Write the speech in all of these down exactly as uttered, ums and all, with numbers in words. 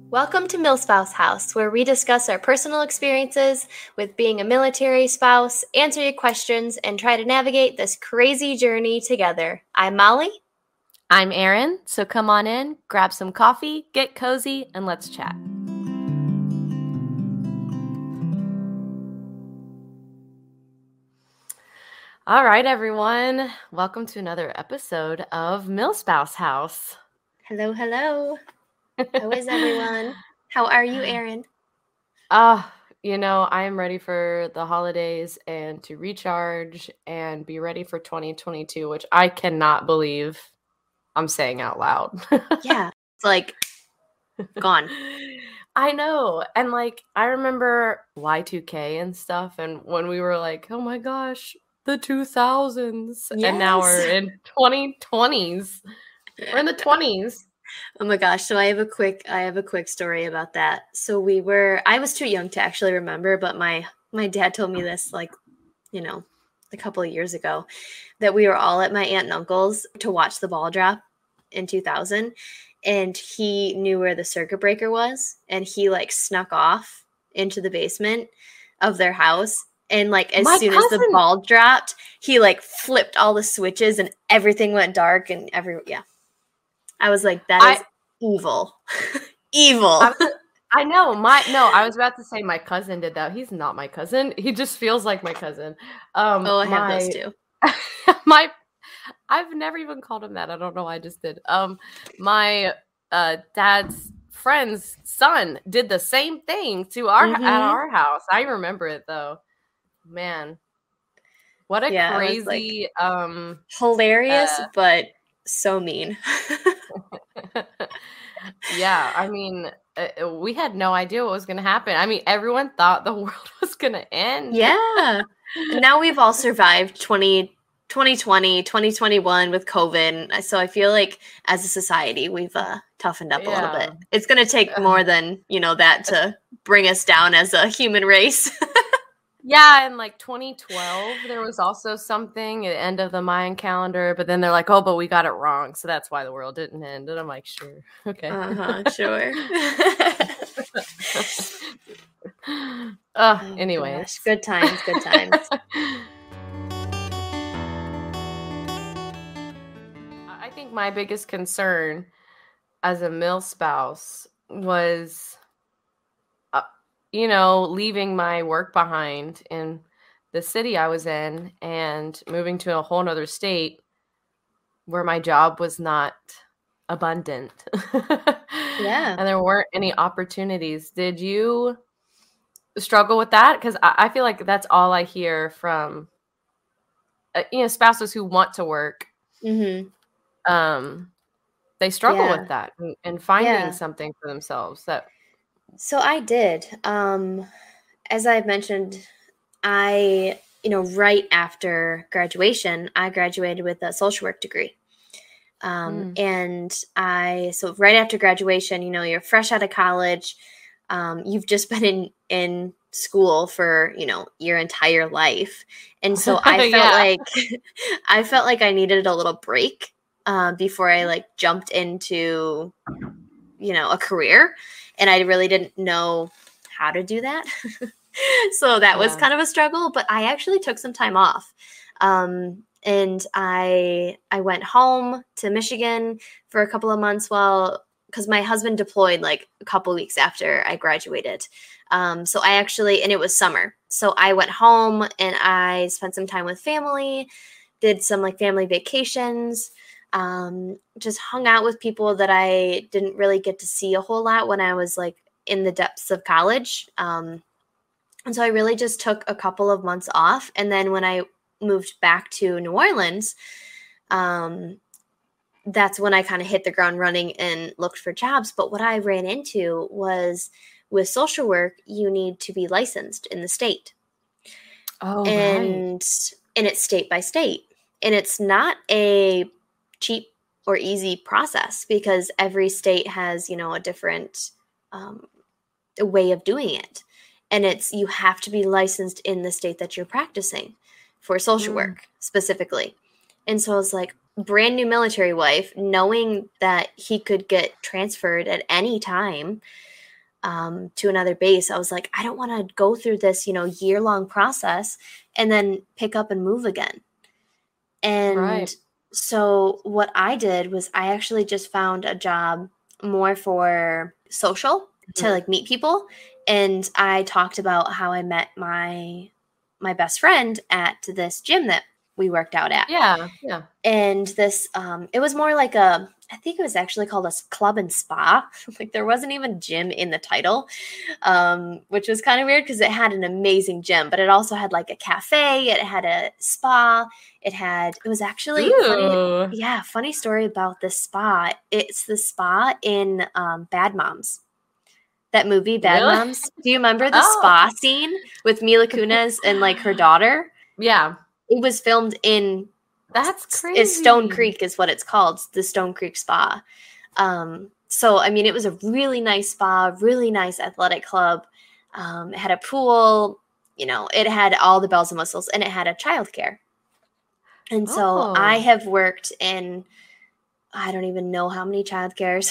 Welcome to MilSpouse House, where we discuss our personal experiences with being a military spouse, answer your questions, and try to navigate this crazy journey together. I'm Molly. I'm Erin, so come on in, grab some coffee, get cozy, and let's chat. All right, everyone. Welcome to another episode of MilSpouse House. Hello, hello. How is everyone? How are you, Erin? Uh, you know, I am ready for the holidays and to recharge and be ready for twenty twenty-two, which I cannot believe I'm saying out loud. Yeah, it's like gone. I know. And like, I remember Y two K and stuff. And when we were like, oh my gosh, the two thousands. Yes. And now we're in twenty twenties. We're in the twenties. Oh my gosh. So I have a quick, I have a quick story about that. So we were, I was too young to actually remember, but my, my dad told me this like, you know, a couple of years ago, that we were all at my aunt and uncle's to watch the ball drop in two thousand. And he knew where the circuit breaker was. And he like snuck off into the basement of their house. And like, as My soon cousin- as the ball dropped, he like flipped all the switches and everything went dark and every, yeah. I was like, that is I, evil. Evil. I, I know. My no, I was about to say my cousin did that. He's not my cousin. He just feels like my cousin. Um, oh, I my, have those too. my, I've never even called him that. I don't know why I just did. Um, my uh, dad's friend's son did the same thing to our mm-hmm. at our house. I remember it though. Man, what a yeah, crazy, like, um, hilarious, uh, but so mean. Yeah, I mean, uh, we had no idea what was going to happen. I mean, everyone thought the world was going to end. Yeah. Now we've all survived twenty, twenty twenty, twenty twenty-one with COVID. So I feel like as a society, we've uh, toughened up yeah. a little bit. It's going to take more than, you know, that to bring us down as a human race. Yeah, in like twenty twelve, there was also something at the end of the Mayan calendar, but then they're like, oh, but we got it wrong, so that's why the world didn't end. And I'm like, sure, okay. Uh-huh, sure. uh, oh, anyways. Gosh. Good times, good times. I think my biggest concern as a mil spouse was you know, leaving my work behind in the city I was in and moving to a whole nother state where my job was not abundant. Yeah. And there weren't any opportunities. Did you struggle with that? Because I, I feel like that's all I hear from, uh, you know, spouses who want to work. Mm-hmm. Um, they struggle yeah. with that and, and finding yeah. something for themselves that So I did. Um, as I mentioned, I, you know, right after graduation, I graduated with a social work degree. Um, mm. And I, so right after graduation, you know, you're fresh out of college. Um, you've just been in, in school for, you know, your entire life. And so I felt yeah. like, I felt like I needed a little break uh, before I like jumped into, you know, a career. And I really didn't know how to do that. So that yeah. was kind of a struggle, but I actually took some time off. Um, and I I went home to Michigan for a couple of months while, because my husband deployed like a couple of weeks after I graduated. Um, so I actually, and it was summer. So I went home and I spent some time with family, did some like family vacations. Um, just hung out with people that I didn't really get to see a whole lot when I was like in the depths of college. Um, and so I really just took a couple of months off. And then when I moved back to New Orleans, um, that's when I kind of hit the ground running and looked for jobs. But what I ran into was with social work, you need to be licensed in the state. Oh, and, right. and it's state by state. And it's not a cheap or easy process because every state has, you know, a different um, way of doing it. And it's, you have to be licensed in the state that you're practicing for social mm. work specifically. And so I was like, brand new military wife, knowing that he could get transferred at any time. um, to another base, I was like, I don't want to go through this, you know, year long process and then pick up and move again. And Right. so what I did was I actually just found a job more for social to Mhm. like meet people. And I talked about how I met my my best friend at this gym that we worked out at. Yeah. Yeah. And this um it was more like a, I think it was actually called a s- club and spa. Like there wasn't even gym in the title, um, which was kind of weird because it had an amazing gym, but it also had like a cafe, it had a spa, it had, it was actually funny. Ooh. Yeah, funny story about this spa. It's the spa in um, Bad Moms. That movie, Bad Really? Moms. Do you remember the Oh. spa scene with Mila Kunis and like her daughter? Yeah. It was filmed in That's is Stone crazy. Creek is what it's called, the Stone Creek Spa. Um, so I mean, it was a really nice spa, really nice athletic club. Um, it had a pool, you know, it had all the bells and whistles, and it had a childcare. And so I Oh. have worked in, I don't even know how many childcares,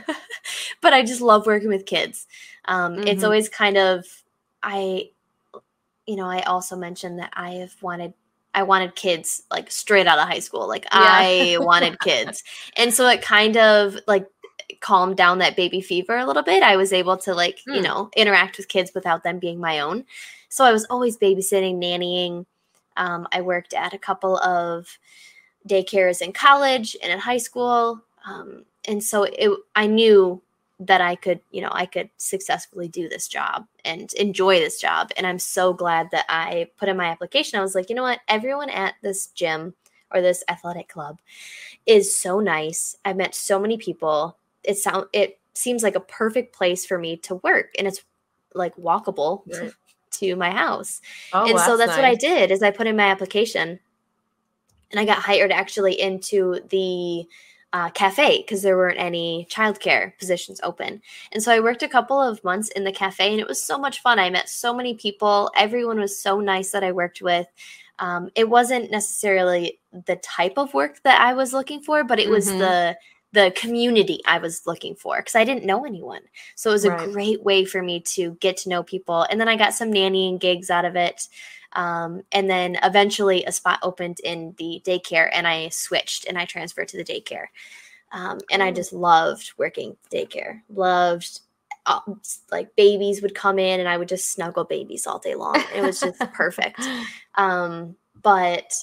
but I just love working with kids. Um, It's Mhm. always kind of, I, you know, I also mentioned that I have wanted I wanted kids like straight out of high school. Like Yeah. I wanted kids. And so it kind of like calmed down that baby fever a little bit. I was able to like, you Mm. know, interact with kids without them being my own. So I was always babysitting, nannying. Um, I worked at a couple of daycares in college and in high school. Um, and so it, I knew that I could, you know, I could successfully do this job and enjoy this job. And I'm so glad that I put in my application. I was like, you know what? Everyone at this gym or this athletic club is so nice. I met so many people. It sound it seems like a perfect place for me to work, and it's like walkable Right. to my house. Oh, And so that's that's what I nice. did is I put in my application, and I got hired actually into the uh, cafe because there weren't any childcare positions open. And so I worked a couple of months in the cafe, and it was so much fun. I met so many people. Everyone was so nice that I worked with. Um, it wasn't necessarily the type of work that I was looking for, but it was Mhm. the the community I was looking for because I didn't know anyone. So it was a Right. great way for me to get to know people. And then I got some nannying gigs out of it. Um, and then eventually a spot opened in the daycare, and I switched and I transferred to the daycare. Um, and I Oh. just loved working daycare. Loved uh, like babies would come in, and I would just snuggle babies all day long. It was just perfect. Um, but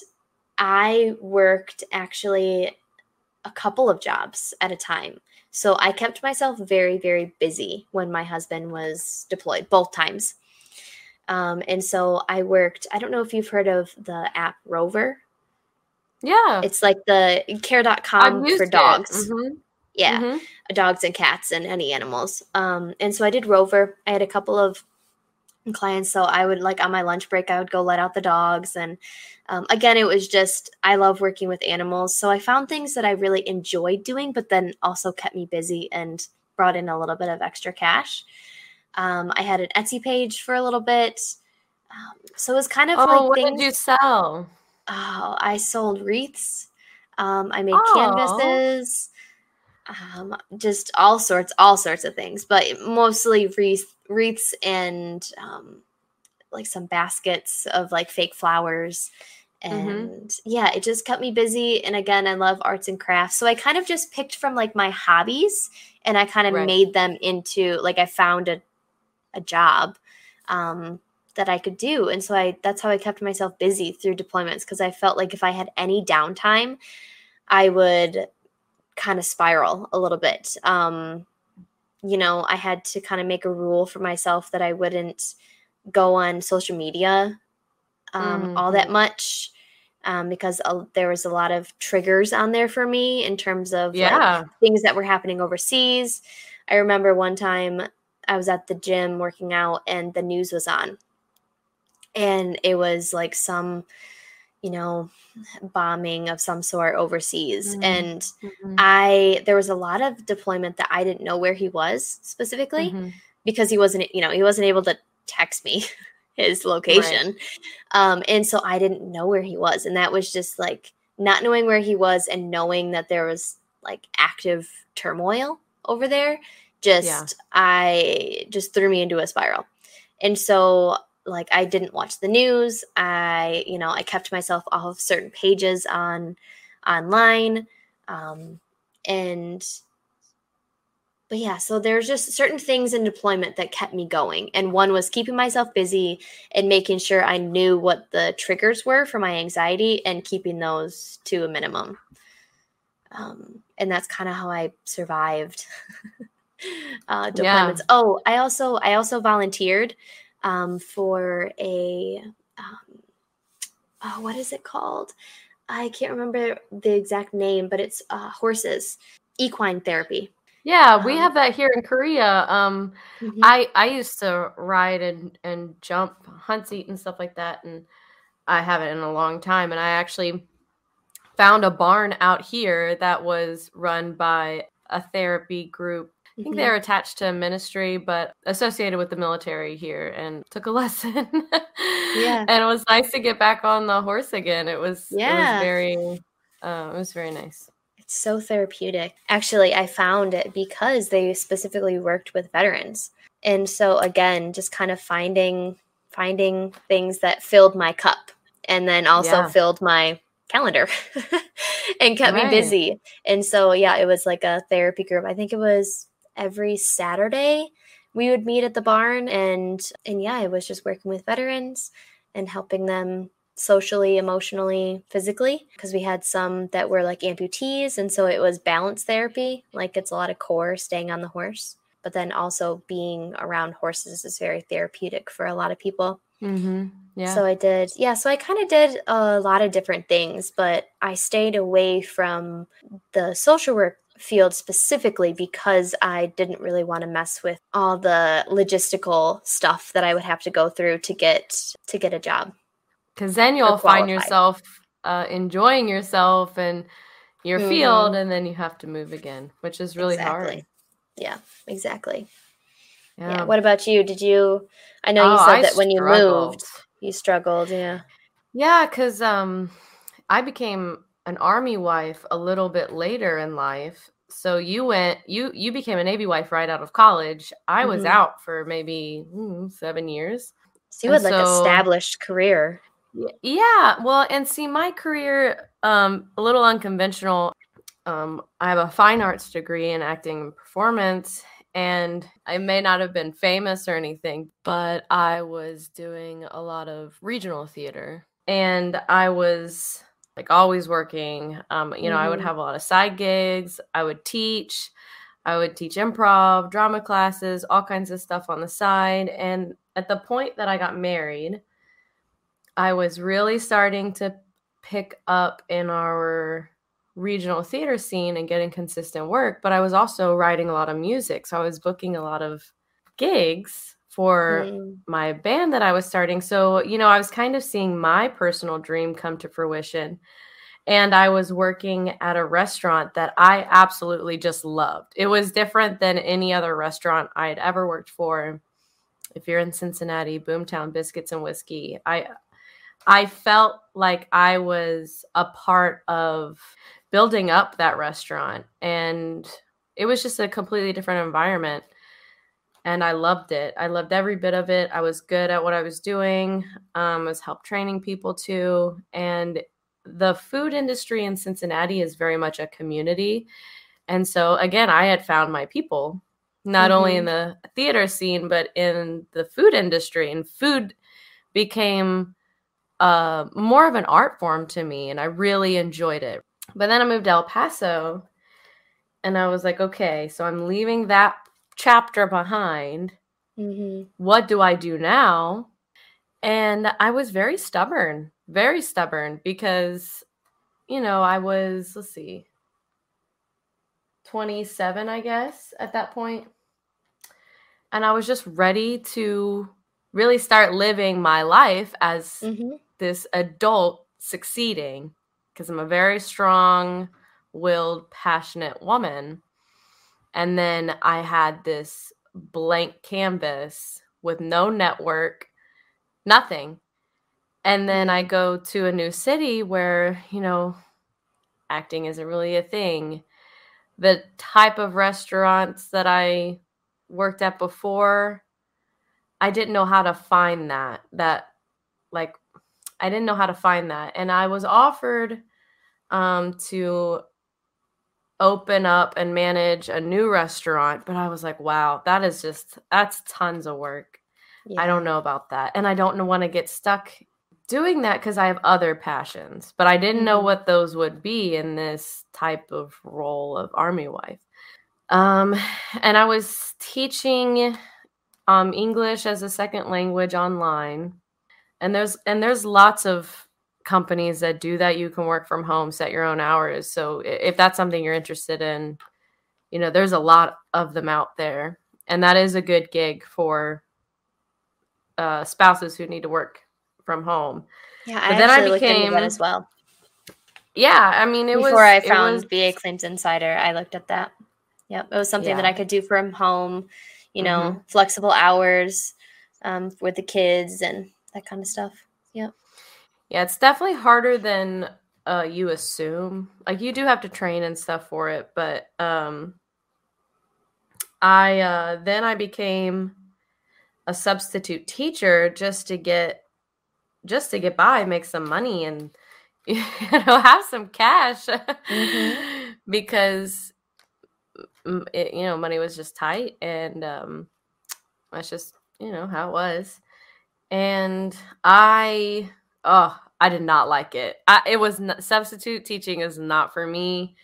I worked actually a couple of jobs at a time. So I kept myself very, very busy when my husband was deployed, both times. Um, and so I worked, I don't know if you've heard of the app Rover. Yeah. It's like the I've care dot com for used it. dogs. Mhm. Yeah, Mhm. dogs and cats and any animals. Um, and so I did Rover. I had a couple of clients, so I would like on my lunch break, I would go let out the dogs. And um, again, it was just, I love working with animals. So I found things that I really enjoyed doing, but then also kept me busy and brought in a little bit of extra cash. Um, I had an Etsy page for a little bit. Um, so it was kind of Oh, like what did you things. sell? Oh, I sold wreaths. Um, I made Oh. canvases. Um, just all sorts, all sorts of things, but mostly wreaths, wreaths and um, like some baskets of like fake flowers. Mhm. And yeah, it just kept me busy. And again, I love arts and crafts. So I kind of just picked from like my hobbies, and I kind of Right. made them into like I found a, a job um, that I could do. And so I that's how I kept myself busy through deployments, because I felt like if I had any downtime, I would kind of spiral a little bit. Um, you know, I had to kind of make a rule for myself that I wouldn't go on social media um, all that Mhm. much, um, because uh, there was a lot of triggers on there for me in terms of like Yeah. things that were happening overseas. I remember one time I was at the gym working out, and the news was on, and it was like some, you know, bombing of some sort overseas. Mm. And Mhm. I, there was a lot of deployment that I didn't know where he was specifically, Mhm. because he wasn't, you know, he wasn't able to text me his Right. location. Um, and so I didn't know where he was. And that was just like not knowing where he was and knowing that there was like active turmoil over there. Yeah. just I just threw me into a spiral. And so like I didn't watch the news. I, you know, I kept myself off of certain pages on online. Um, and but yeah, so there's just certain things in deployment that kept me going. And one was keeping myself busy and making sure I knew what the triggers were for my anxiety and keeping those to a minimum. Um, and that's kind of how I survived uh, deployments. Yeah. Oh, I also I also volunteered um, for a um, oh, what is it called? I can't remember the exact name, but it's uh, horses, equine therapy. Yeah, we Um, have that here in Korea. Um, mhm. I I used to ride and and jump, hunt seat and stuff like that, and I haven't in a long time. And I actually found a barn out here that was run by a therapy group. I think Mhm. they're attached to a ministry, but associated with the military here, and took a lesson. Yeah. And it was nice to get back on the horse again. It was it was Yeah. very uh, it was very nice. It's so therapeutic. Actually, I found it because they specifically worked with veterans. And so again, just kind of finding finding things that filled my cup and then also Yeah, filled my calendar and kept me right. busy. And so yeah, it was like a therapy group. I think it was every Saturday we would meet at the barn, and and yeah, it was just working with veterans and helping them socially, emotionally, physically, because we had some that were like amputees, and so it was balance therapy, like it's a lot of core staying on the horse, but then also being around horses is very therapeutic for a lot of people. Mm-hmm. Yeah. So I did, yeah, so I kind of did a lot of different things, but I stayed away from the social work field specifically because I didn't really want to mess with all the logistical stuff that I would have to go through to get to get a job Because then or you'll find qualify. yourself uh, enjoying yourself and your field, Mm-hmm. and then you have to move again, which is really hard. Exactly. Yeah, exactly. Yeah. Yeah. What about you? Did you, I know you Oh, said I that when you struggled. moved, you struggled. Yeah. Yeah, because um, I became an army wife a little bit later in life. So you went, you you became a Navy wife right out of college. I was Mm-hmm. out for maybe mm, seven years, So you and had like so established career. y- yeah. Well, and see, my career um a little unconventional. Um, I have a fine arts degree in acting and performance, and I may not have been famous or anything, but I was doing a lot of regional theater, and I was like always working. Um, you know, I would Mm-hmm. have a lot of side gigs. I would teach. I would teach improv, drama classes, all kinds of stuff on the side. And at the point that I got married, I was really starting to pick up in our regional theater scene and getting consistent work, but I was also writing a lot of music. So I was booking a lot of gigs for Mm-hmm. my band that I was starting. So, you know, I was kind of seeing my personal dream come to fruition. And I was working at a restaurant that I absolutely just loved. It was different than any other restaurant I had ever worked for. If you're in Cincinnati, Boomtown Biscuits and Whiskey, I I felt like I was a part of building up that restaurant, and it was just a completely different environment, and I loved it. I loved every bit of it. I was good at what I was doing. Um, I was help training people too, and the food industry in Cincinnati is very much a community. And so again, I had found my people, not only in Mm-hmm. the theater scene, but in the food industry, and food became uh, more of an art form to me, and I really enjoyed it. But then I moved to El Paso, and I was like, okay, so I'm leaving that chapter behind. Mm-hmm. What do I do now? And I was very stubborn, very stubborn because, you know, I was, let's see, twenty-seven, I guess, at that point. And I was just ready to really start living my life as Mm-hmm. this adult succeeding, because I'm a very strong willed, passionate woman. And then I had this blank canvas with no network, nothing. And then I Mm-hmm. go to a new city where, you know, acting isn't really a thing. The type of restaurants that I worked at before, I didn't know how to find that, that like, I didn't know how to find that. And I was offered um, to open up and manage a new restaurant, but I was like, wow, that is just, that's tons of work. Yeah. I don't know about that. And I don't want to get stuck doing that because I have other passions, but I didn't mm-hmm. know what those would be in this type of role of Army wife. Um, and I was teaching um, English as a second language online. And there's and there's lots of companies that do that. You can work from home, set your own hours. So if that's something you're interested in, you know, there's a lot of them out there. And that is a good gig for uh, spouses who need to work from home. Yeah, I but actually then I became, looked into that as well. Yeah, I mean, it Before was... Before I found was, B A Claims Insider, I looked at that. Yep, it was something yeah. that I could do from home, you know, mm-hmm. flexible hours um, with the kids and that kind of stuff. Yep. Yeah, it's definitely harder than uh, you assume. Like, you do have to train and stuff for it, but um, I uh, then I became a substitute teacher just to get just to get by, make some money, and you know, have some cash mm-hmm. because it, you know, money was just tight, and um, that's just, you know, how it was. And I, oh, I did not like it. I, it was not, substitute teaching is not for me.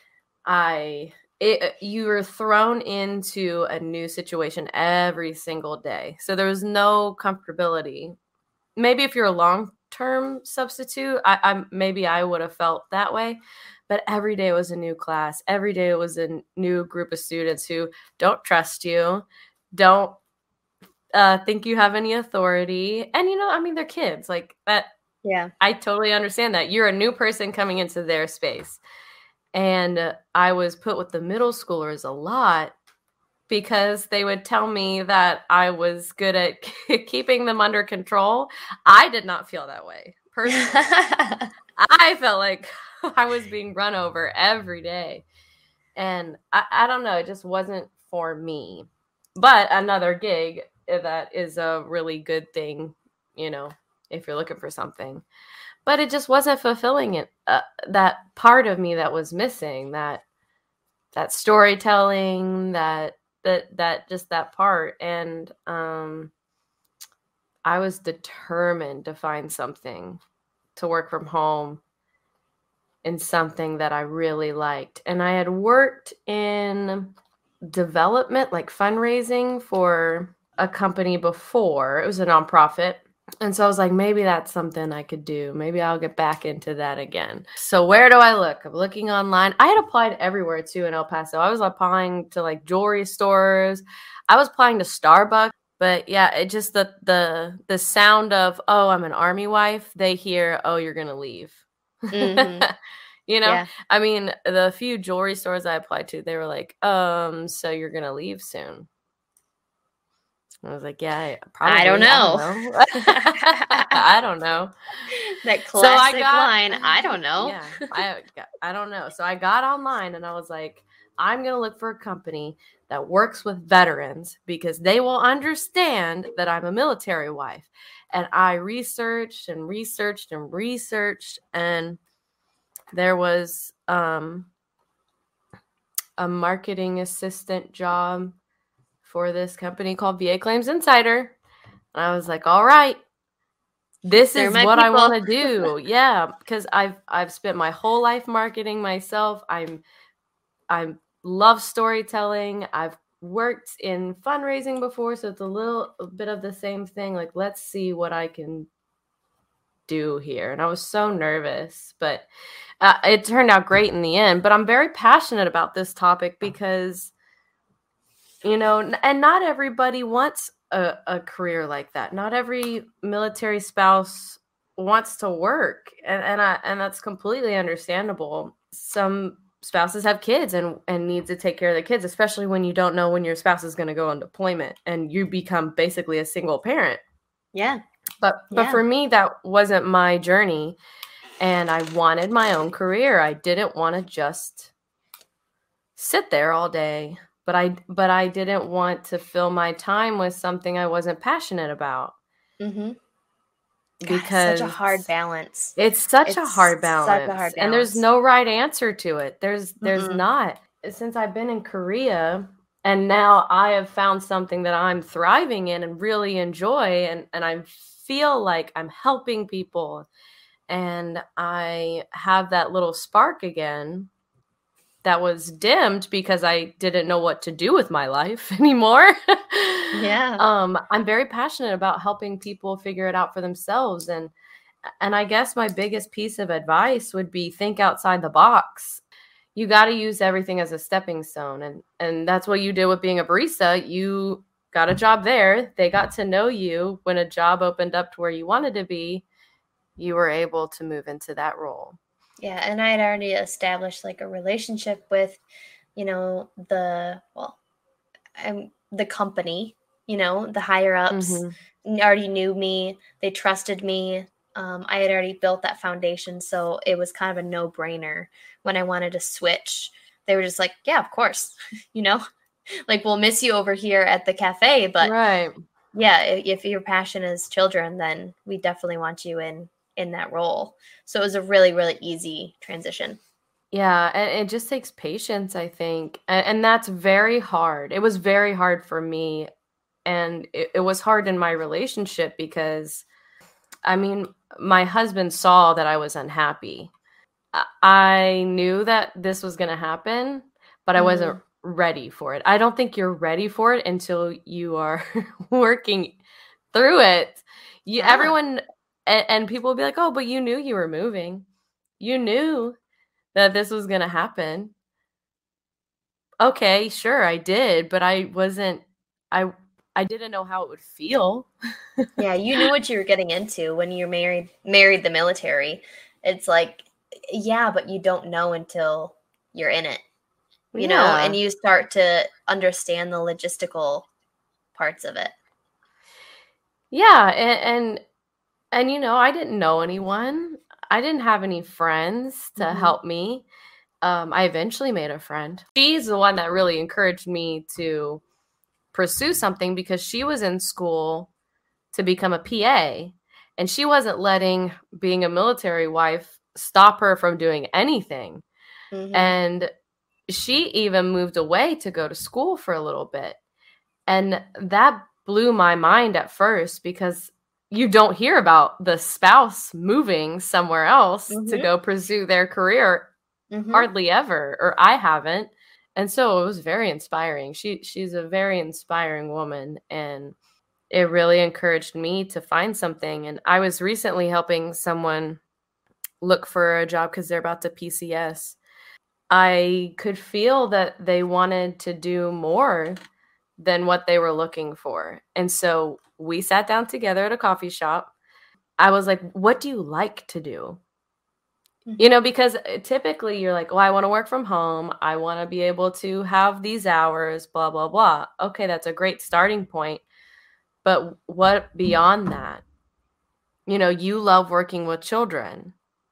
I, it, you were thrown into a new situation every single day. So there was no comfortability. Maybe if you're a long-term substitute, I, I maybe I would have felt that way. But every day was a new class. Every day it was a new group of students who don't trust you, don't uh, think you have any authority. And, you know, I mean, they're kids like that. Yeah, I totally understand that. You're a new person coming into their space. And uh, I was put with the middle schoolers a lot because they would tell me that I was good at keeping them under control. I did not feel that way personally. I felt like I was being run over every day. And I, I don't know, it just wasn't for me. But another gig that is a really good thing, you know, if you're looking for something. But it just wasn't fulfilling it. Uh, that part of me that was missing, that that storytelling, that that that just that part. And um, I was determined to find something to work from home in something that I really liked. And I had worked in development, like fundraising for a company before. It was a nonprofit. And so I was like, maybe that's something I could do. Maybe I'll get back into that again. So where do I look? I'm looking online. I had applied everywhere too in El Paso. I was applying to like jewelry stores. I was applying to Starbucks. But yeah, it just the the the sound of, oh, I'm an Army wife. They hear, oh, you're gonna leave. Mm-hmm. You know, yeah. I mean, the few jewelry stores I applied to, they were like, um, so you're gonna leave soon. I was like, yeah, probably. I don't know. I don't know. I don't know. That classic so I got, line. I don't know. Yeah, I, I don't know. So I got online and I was like, I'm going to look for a company that works with veterans because they will understand that I'm a military wife. And I researched and researched and researched. And there was um, a marketing assistant job for this company called V A Claims Insider. And I was like, all right, this They're is what people. I want to do. Yeah, because I've I've spent my whole life marketing myself. I'm I love storytelling. I've worked in fundraising before, so it's a little a bit of the same thing. Like, let's see what I can do here. And I was so nervous, but uh, it turned out great in the end. But I'm very passionate about this topic because, you know, and not everybody wants a, a career like that. Not every military spouse wants to work. And and I and that's completely understandable. Some spouses have kids and, and need to take care of the kids, especially when you don't know when your spouse is going to go on deployment and you become basically a single parent. Yeah. But but yeah. for me, that wasn't my journey. And I wanted my own career. I didn't want to just sit there all day. but I but I didn't want to fill my time with something I wasn't passionate about. Mm-hmm. God, Because it's such a hard balance. It's such it's a hard balance. Such a hard balance. And there's no right answer to it. There's there's Mm-mm. not. Since I've been in Korea and now I have found something that I'm thriving in and really enjoy, and, and I feel like I'm helping people and I have that little spark again that was dimmed because I didn't know what to do with my life anymore. Yeah. Um, I'm very passionate about helping people figure it out for themselves. And and I guess my biggest piece of advice would be think outside the box. You got to use everything as a stepping stone. And and that's what you did with being a barista. You got a job there. They got to know you. When a job opened up to where you wanted to be, you were able to move into that role. Yeah, and I had already established like a relationship with, you know, the, well, um, the company, you know, the higher ups Mm-hmm. already knew me. They trusted me. Um, I had already built that foundation. So it was kind of a no-brainer when I wanted to switch. They were just like, yeah, of course, you know, like we'll miss you over here at the cafe. But Right. yeah, if, if your passion is children, then we definitely want you in in that role. So it was a really, really easy transition. Yeah, and it just takes patience, I think. And, and that's very hard. It was very hard for me. And it, it was hard in my relationship because, I mean, my husband saw that I was unhappy. I, I knew that this was going to happen, but I wasn't ready for it. I don't think you're ready for it until you are working through it. You, Yeah. Everyone, and, and people will be like, oh, but you knew you were moving. You knew that this was going to happen. Okay, sure, I did, but I wasn't, I, I didn't know how it would feel. Yeah, you knew what you were getting into when you married, married the military. It's like, yeah, but you don't know until you're in it, you Yeah. know, and you start to understand the logistical parts of it. Yeah, and, and, and you know, I didn't know anyone. I didn't have any friends to Mhm. help me. Um, I eventually made a friend. She's the one that really encouraged me to pursue something because she was in school to become a P A, and she wasn't letting being a military wife stop her from doing anything. Mhm. And she even moved away to go to school for a little bit. And that blew my mind at first because you don't hear about the spouse moving somewhere else to Mhm. go pursue their career Mhm. hardly ever, or I haven't. And so it was very inspiring. She she's a very inspiring woman, and it really encouraged me to find something. And I was recently helping someone look for a job because they're about to P C S. I could feel that they wanted to do more than what they were looking for. And so we sat down together at a coffee shop. I was like, what do you like to do? Mhm. You know, because typically you're like, oh, I want to work from home. I want to be able to have these hours, blah, blah, blah. Okay, that's a great starting point. But what beyond that? You know, you love working with children.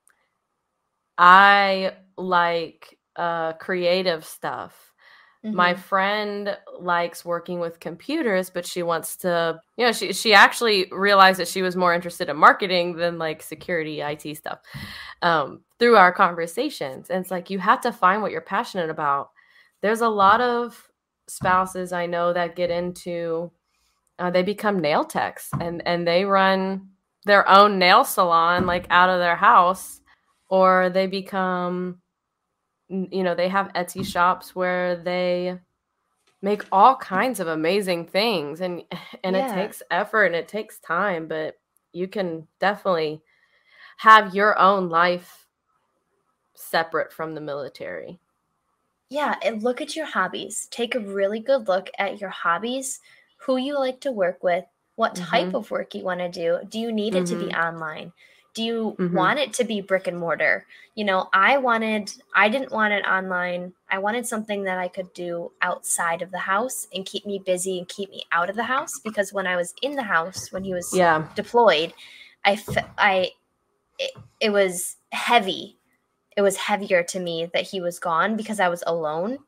I like uh, creative stuff. My Mhm. friend likes working with computers, but she wants to, you know, she she actually realized that she was more interested in marketing than like security, I T stuff um, through our conversations. And it's like, you have to find what you're passionate about. There's a lot of spouses I know that get into, uh, they become nail techs and, and they run their own nail salon, like out of their house, or they become, you know, they have Etsy shops where they make all kinds of amazing things, and and Yeah. it takes effort and it takes time, but you can definitely have your own life separate from the military. Yeah, and look at your hobbies. Take a really good look at your hobbies, who you like to work with, what type Mhm. of work you want to do. Do you need it to be Mhm. online? Do you Mhm. want it to be brick and mortar? You know, I wanted, I didn't want it online. I wanted something that I could do outside of the house and keep me busy and keep me out of the house, because when I was in the house, when he was Yeah. deployed, I, f- I, it, it was heavy. It was heavier to me that he was gone because I was alone.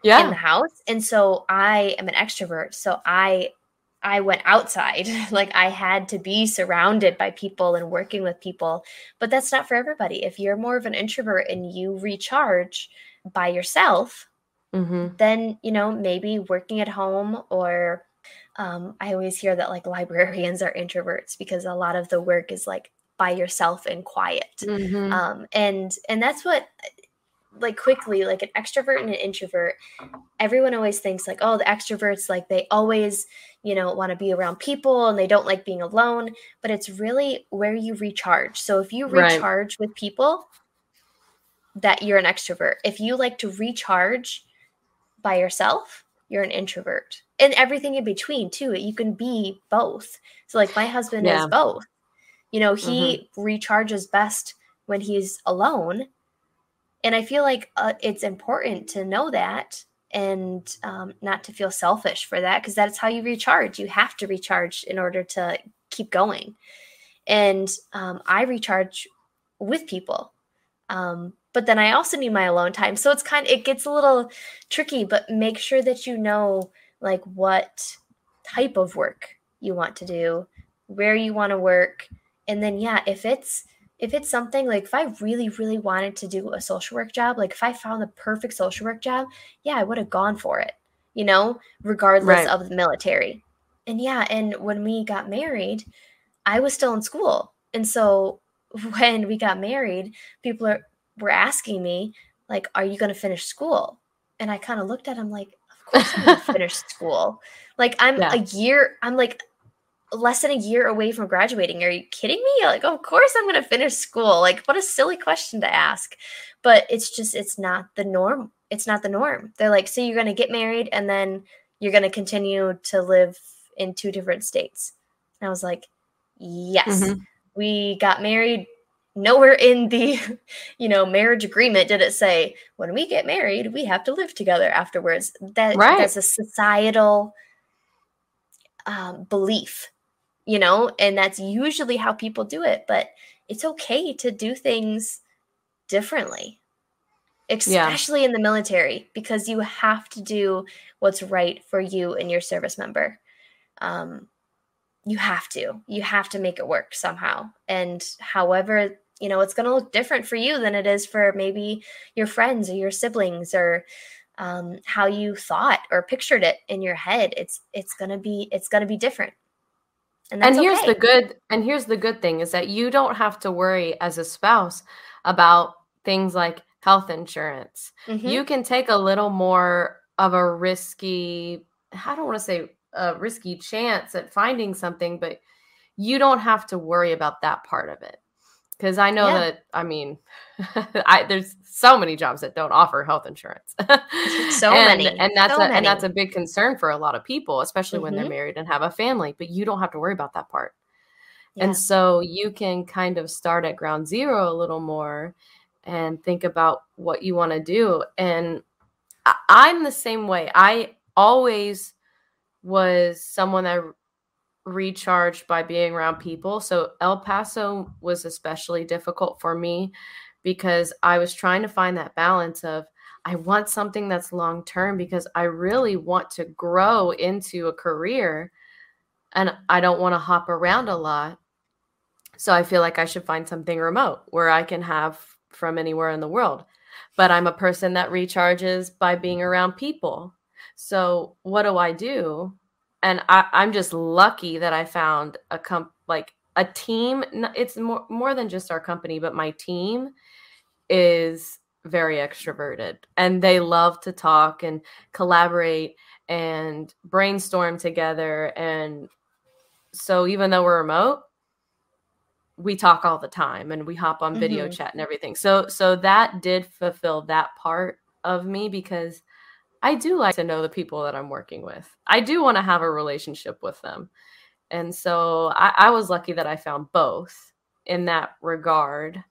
in the Yeah. house. And so I am an extrovert. So I I went outside. Like I had to be surrounded by people and working with people. But that's not for everybody. If you're more of an introvert and you recharge by yourself, Mm-hmm. then, you know, maybe working at home or um, I always hear that like librarians are introverts because a lot of the work is like by yourself and quiet. Mm-hmm. Um, and and that's what like quickly like an extrovert and an introvert, everyone always thinks like, oh, the extroverts, like they always, you know, want to be around people and they don't like being alone, but it's really where you recharge. So if you Right. recharge with people, that you're an extrovert. If you like to recharge by yourself, you're an introvert. And everything in between too. You can be both. So like my husband is Yeah. both. You know, Mm-hmm. he recharges best when he's alone. And I feel like uh, it's important to know that and um, not to feel selfish for that because that's how you recharge. You have to recharge in order to keep going. And um, I recharge with people. Um, but then I also need my alone time. So it's kind of, it gets a little tricky, but make sure that you know like what type of work you want to do, where you want to work. And then, yeah, if it's, if it's something like if I really, really wanted to do a social work job, like if I found the perfect social work job, yeah, I would have gone for it, you know, regardless Right. of the military. And yeah, and when we got married, I was still in school. And so when we got married, people are, were asking me, like, are you going to finish school? And I kind of looked at him like, of course I'm going to finish school. Like, I'm Yeah. a year, I'm like less than a year away from graduating. Are you kidding me? Like, of course I'm going to finish school. Like, what a silly question to ask. But it's just, it's not the norm. It's not the norm. They're like, so you're going to get married and then you're going to continue to live in two different states. And I was like, yes. Mm-hmm. We got married. Nowhere in the, you know, marriage agreement did it say when we get married, we have to live together afterwards. That Right. that's a societal um, belief, you know, and that's usually how people do it. But it's okay to do things differently, especially yeah. in the military, because you have to do what's right for you and your service member. Um, you have to, you have to make it work somehow. And however, you know, it's going to look different for you than it is for maybe your friends or your siblings or um, how you thought or pictured it in your head. It's, it's going to be, it's going to be different. And that's And here's okay. the good, and here's the good thing is that you don't have to worry as a spouse about things like health insurance. Mm-hmm. You can take a little more of a risky, I don't want to say a risky chance at finding something, but you don't have to worry about that part of it. Because I know yeah. that, I mean, I, there's so many jobs that don't offer health insurance. so and, many. And that's, so a, many. and that's a big concern for a lot of people, especially mm-hmm. when they're married and have a family. But you don't have to worry about that part. Yeah. And so you can kind of start at ground zero a little more and think about what you want to do. And I, I'm the same way. I always was someone that recharged by being around people. So El Paso was especially difficult for me because I was trying to find that balance of I want something that's long term because I really want to grow into a career and I don't want to hop around a lot. So I feel like I should find something remote where I can have from anywhere in the world. But I'm a person that recharges by being around people. So what do I do? And I, I'm just lucky that I found a comp like a team. It's more more than just our company, but my team is very extroverted and they love to talk and collaborate and brainstorm together. And so even though we're remote, we talk all the time and we hop on video mm-hmm. chat and everything. So so that did fulfill that part of me because I do like to know the people that I'm working with. I do want to have a relationship with them. And so I, I was lucky that I found both in that regard.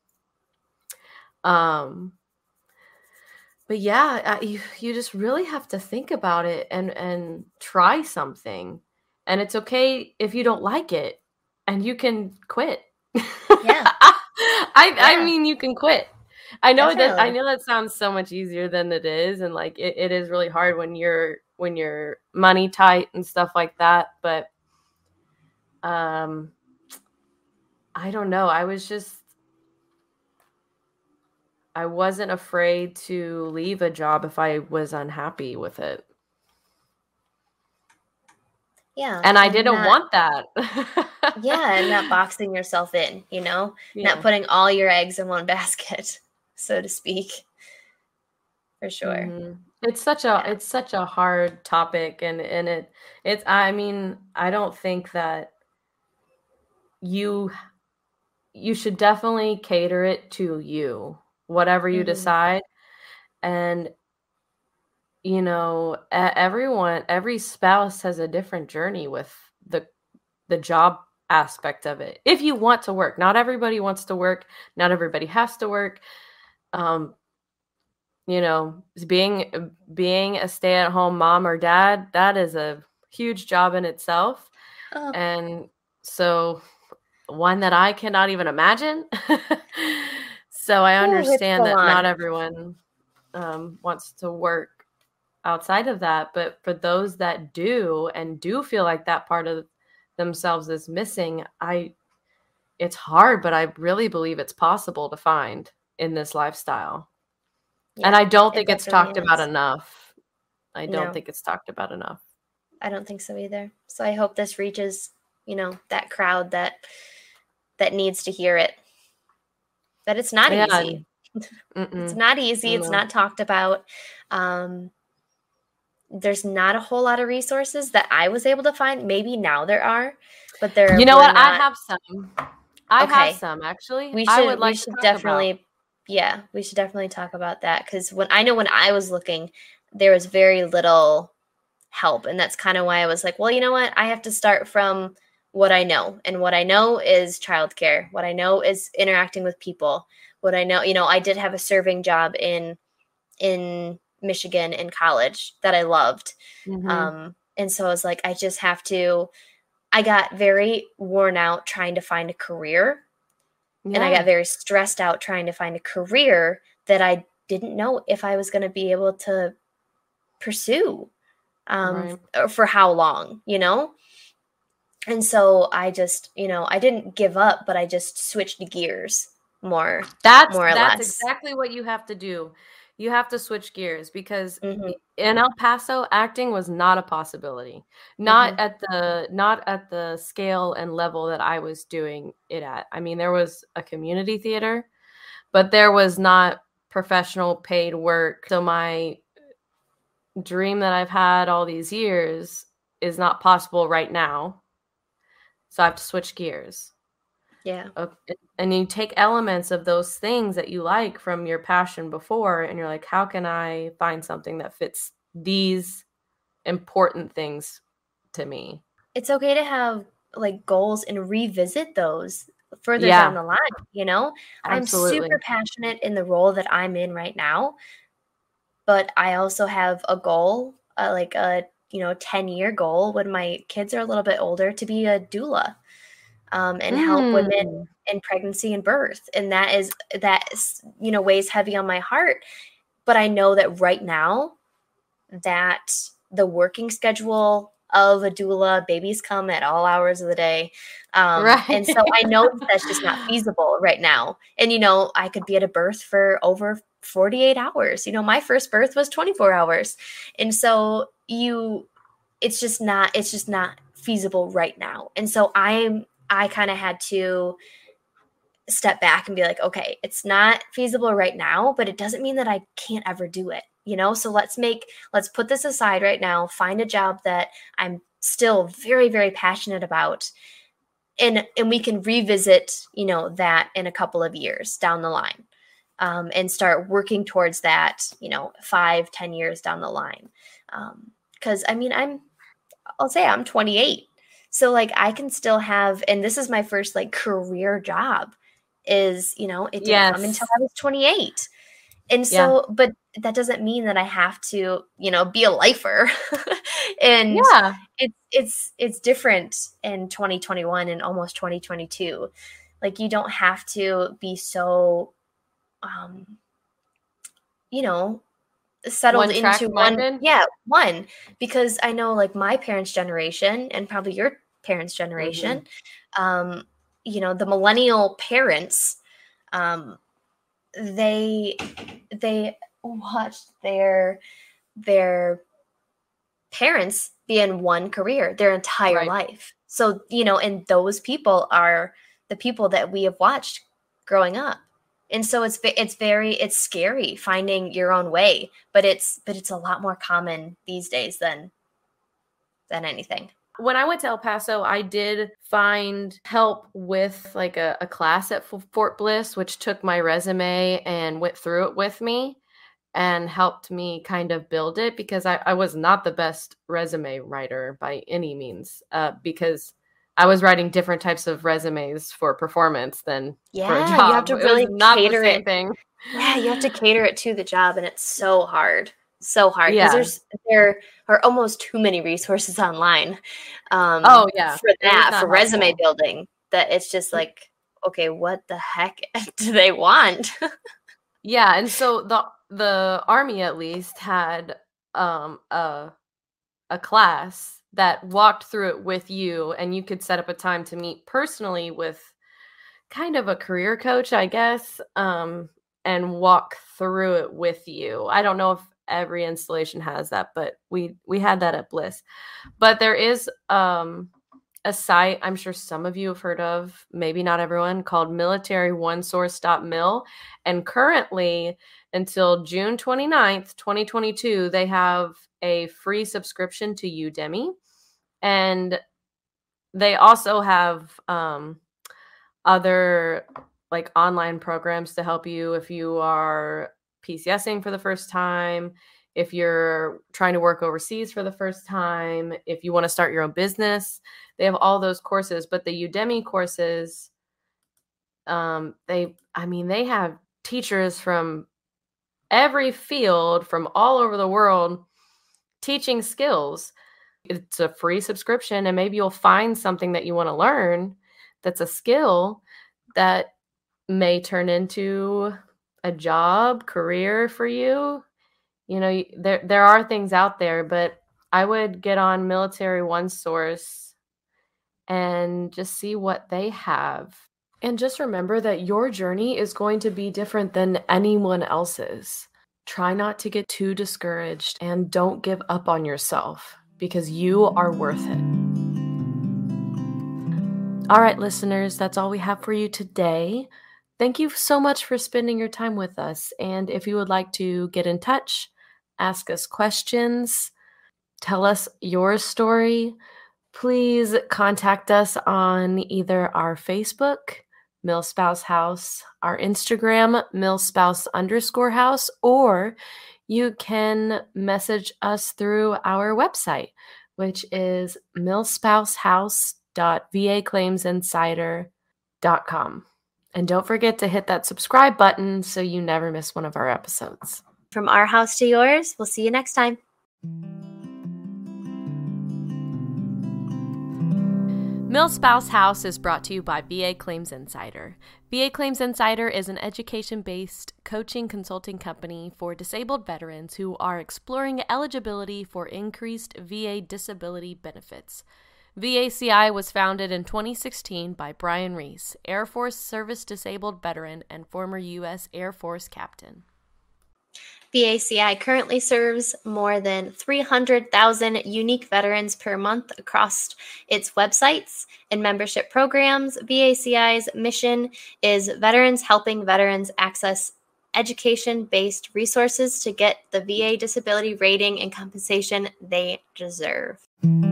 Um, but yeah, I, you, you just really have to think about it and, and try something. And it's okay if you don't like it and you can quit. Yeah. I, yeah. I mean, you can quit. I know that I Definitely. know that sounds so much easier than it is, and like it, it is really hard when you're when you're money tight and stuff like that. But um, I don't know. I was just I wasn't afraid to leave a job if I was unhappy with it. Yeah. And I And didn't not, want that. yeah, and not boxing yourself in, you know, not Yeah. putting all your eggs in one basket, so to speak. For sure. Mhm. It's such a Yeah. it's such a hard topic, and and it it's I mean, I don't think that you you should definitely cater it to you, whatever you Hmm. decide. And you know, e- everyone, every spouse has a different journey with the the job aspect of it. If you want to work, not everybody wants to work, not everybody has to work. Um, you know, being being a stay-at-home mom or dad, that is a huge job in itself. Oh, And so one that I cannot even imagine. So I ooh, it's understand full that not on. everyone um, wants to work outside of that, but for those that do and do feel like that part of themselves is missing, I it's hard, but I really believe it's possible to find in this lifestyle. And Yeah, I don't it think it's definitely talked about is. enough. I don't No, think it's talked about enough. I don't think so either. So I hope this reaches, you know, that crowd that that needs to hear it. That it's not Yeah. easy. It's Mm-mm. not easy. It's No. not talked about. Um, there's not a whole lot of resources that I was able to find. Maybe now there are, but there You know were what? I not. have some. I have Okay, some actually. we I would should we like to should talk about. definitely, yeah, we should definitely talk about that because when I know when I was looking, there was very little help, and that's kind of why I was like, well, you know what? I have to start from what I know, and what I know is childcare. What I know is interacting with people. What I know, you know, I did have a serving job in in Michigan in college that I loved. Mhm. Um, and so I was like, I just have to, I got very worn out trying to find a career. And I got Yeah. very stressed out trying to find a career that I didn't know if I was going to be able to pursue um, Right. for how long, you know? And so I just, you know, I didn't give up, but I just switched gears more, That's more or that's less. exactly what you have to do. You have to switch gears because Hmm. i- in El Paso, acting was not a possibility. Not Hmm. at the not at the scale and level that I was doing it at. I mean, there was a community theater, but there was not professional paid work. So my dream that I've had all these years is not possible right now. So I have to switch gears. Yeah. Okay. And you take elements of those things that you like from your passion before, and you're like, how can I find something that fits these important things to me? It's okay to have like goals and revisit those further down Yeah, the line, you know? I'm super absolutely. passionate in the role that I'm in right now, but I also have a goal, uh, like a, you know, ten-year goal when my kids are a little bit older to be a doula, um, and help women Mm, in pregnancy and birth. And that is that is, you know, weighs heavy on my heart, but I know that right now that the working schedule of a doula, babies come at all hours of the day. Um, right. and so I know that that's just not feasible right now. And, you know, I could be at a birth for over forty-eight hours. You know, my first birth was twenty-four hours. And so you, it's just not, it's just not feasible right now. And so I'm, I kind of had to step back and be like, okay, it's not feasible right now, but it doesn't mean that I can't ever do it, you know? So let's make, let's put this aside right now, find a job that I'm still very, very passionate about. And, and we can revisit, you know, that in a couple of years down the line, um, and start working towards that, you know, five, ten years down the line. Um, cause I mean, I'm, I'll say I'm twenty-eight. So like I can still have, and this is my first like career job is, you know, it didn't come until Yes. I was twenty-eight. And Yeah. so, but that doesn't mean that I have to, you know, be a lifer. And Yeah. it's, it's, it's different in twenty twenty-one and almost twenty twenty-two. Like you don't have to be so, um, you know, settled One track into one. minded? Yeah, one. Because I know like my parents' generation and probably your parents' generation, Mhm. um, you know, the millennial parents, um, they they watched their their parents be in one career their entire Right. life. So, you know, and those people are the people that we have watched growing up. And so it's ve- it's very it's scary finding your own way, but it's but it's a lot more common these days than than anything. When I went to El Paso, I did find help with like a, a class at F- Fort Bliss, which took my resume and went through it with me and helped me kind of build it, because I, I was not the best resume writer by any means, uh, because I was writing different types of resumes for performance than for a Yeah, you have job. to It was really not the cater it. same thing. Yeah, you have to cater it to the job, and it's so hard. So hard because Yeah. there's there are almost too many resources online. Um, Oh, yeah. for It was that, not for resume helpful. building, that it's just like, okay, what the heck do they want? Yeah, and so the the Army at least had um a a class that walked through it with you, and you could set up a time to meet personally with kind of a career coach, I guess, um, and walk through it with you. I don't know if every installation has that, but we we had that at Bliss. But there is um a site I'm sure some of you have heard of, maybe not everyone, called military one source dot mil. And currently, until June twenty-ninth, twenty twenty-two, they have a free subscription to Udemy. And they also have um, other like online programs to help you if you are PCSing for the first time, if you're trying to work overseas for the first time, if you want to start your own business. They have all those courses, but the Udemy courses, um, they, I mean, they have teachers from every field from all over the world teaching skills. It's a free subscription, and maybe you'll find something that you want to learn that's a skill that may turn into a job, career for you. You know, there there are things out there, but I would get on Military One Source and just see what they have. And just remember that your journey is going to be different than anyone else's. Try not to get too discouraged and don't give up on yourself, because you are worth it. All right, listeners, that's all we have for you today. Thank you so much for spending your time with us. And if you would like to get in touch, ask us questions, tell us your story, please contact us on either our Facebook, MilSpouse House, our Instagram, MilSpouse underscore house, or you can message us through our website, which is milspousehouse dot v a claims insider dot com. And don't forget to hit that subscribe button so you never miss one of our episodes. From our house to yours, we'll see you next time. MilSpouse House is brought to you by V A Claims Insider. V A Claims Insider is an education-based coaching consulting company for disabled veterans who are exploring eligibility for increased V A disability benefits. V A C I was founded in twenty sixteen by Brian Reese, Air Force Service Disabled Veteran and former U S Air Force Captain. V A C I currently serves more than three hundred thousand unique veterans per month across its websites and membership programs. V A C I's mission is veterans helping veterans access education-based resources to get the V A disability rating and compensation they deserve.